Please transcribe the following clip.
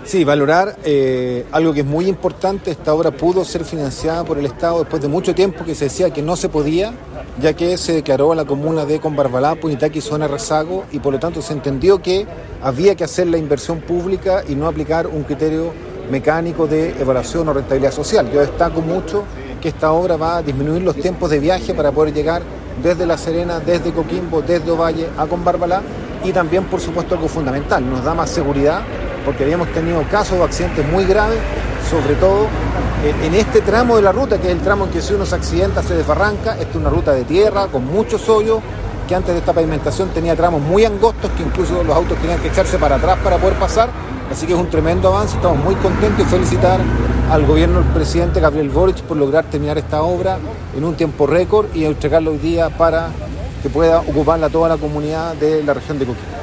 Sí, valorar algo que es muy importante. Esta obra pudo ser financiada por el Estado después de mucho tiempo que se decía que no se podía, ya que se declaró a la comuna de Combarbalá, Punitaqui, zona rezago, y por lo tanto se entendió que había que hacer la inversión pública y no aplicar un criterio mecánico de evaluación o rentabilidad social. Yo destaco mucho que esta obra va a disminuir los tiempos de viaje para poder llegar desde La Serena, desde Coquimbo, desde Ovalle a Combarbalá, y también, por supuesto, algo fundamental, nos da más seguridad, porque habíamos tenido casos de accidentes muy graves, sobre todo en este tramo de la ruta, que es el tramo en que si uno se accidenta se desbarranca. Esta es una ruta de tierra con muchos hoyos, que antes de esta pavimentación tenía tramos muy angostos, que incluso los autos tenían que echarse para atrás para poder pasar, así que es un tremendo avance. Estamos muy contentos y felicitar al gobierno del presidente Gabriel Boric por lograr terminar esta obra en un tiempo récord y entregarla hoy día para que pueda ocuparla toda la comunidad de la región de Coquimbo.